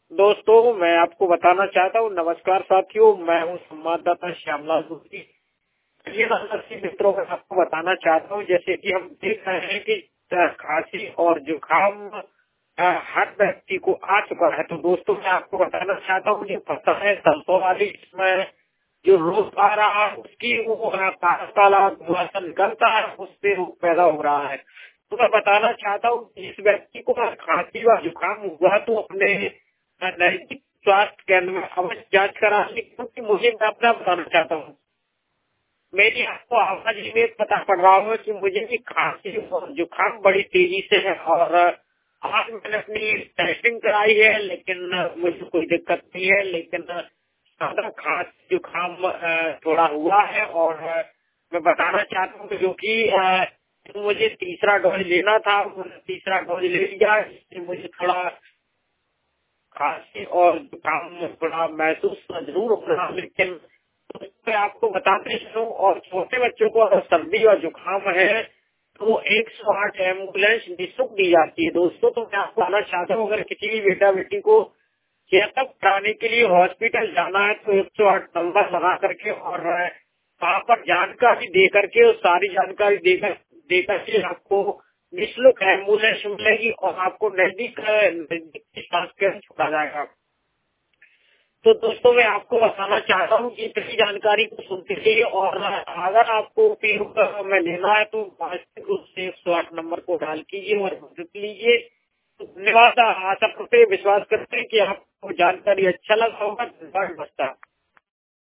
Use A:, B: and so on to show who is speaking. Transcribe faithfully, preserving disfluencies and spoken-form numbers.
A: दोस्तों, मैं आपको बताना चाहता हूँ। नमस्कार साथियों, मैं हूँ संवाददाता श्यामलाल जोशी। ये दर्शक मित्रों, मैं आपको बताना चाहता हूँ, जैसे कि हम देख रहे हैं कि खांसी और जुकाम अ, हर व्यक्ति को आ चुका है। तो दोस्तों, मैं आपको बताना चाहता हूँ, जो फसल है सरसों वाली, इसमें जो रोग आ रहा है उसकी वो अ, काला काला धुआं सा निकलता है, उससे रोग पैदा हो रहा है। तो मैं बताना चाहता हूँ कि इस व्यक्ति को अगर खांसी व जुकाम हुआ तो अपने नजदीक स्वास्थ्य केंद्र में अवश्य जांच करा लें, क्योंकि मुझे मैं अपना बताना चाहता हूँ, मेरी आपको आवाज में पता पड़ रहा होगा कि मुझे भी खांसी और जुकाम बड़ी तेजी से है। और आज मैंने अपनी टेस्टिंग कराई है, लेकिन मुझे कोई दिक्कत नहीं है। लेकिन ज्यादा खांसी जुकाम अ, थोड़ा हुआ है। और अ, मैं बताना चाहता हूँ कि जो कि अ, मुझे तीसरा डोज लेना था, मैंने तीसरा डोज ले लिया। इससे मुझे थोड़ा खांसी और जुकाम थोड़ा महसूस जरूर हो रहा, लेकिन मैं आपको बताते चलूं। और छोटे बच्चों को अगर सर्दी और जुकाम है तो एक सौ आठ एम्बुलेंस निःशुल्क दी जाती है। दोस्तों, तो मैं आपको बताना चाहता हूँ, अगर किसी भी बेटा बेटी को चेकअप कराने के लिए हॉस्पिटल जाना है तो एक सौ आठ नंबर लगा करके और वहाँ पर जानकारी दे करके, और सारी जानकारी देकर देकर के आपको निःशुल्क एम्बुलेंस मिलेगी और आपको नजदीक नजदीक के स्वास्थ्य केंद्र छोड़ा जाएगा। तो दोस्तों, मैं आपको बताना चाहता हूँ कि इतनी जानकारी को सुनते रहिए। और अगर आपको उपयोग में लेना है तो वास्तविक रूप से एक सौ आठ नंबर को डायल कीजिए और मदद लीजिए। तो धन्यवाद। आशा करते विश्वास करते हैं कि आपको जानकारी अच्छा लगा होगा। धन्यवाद। नमस्कार।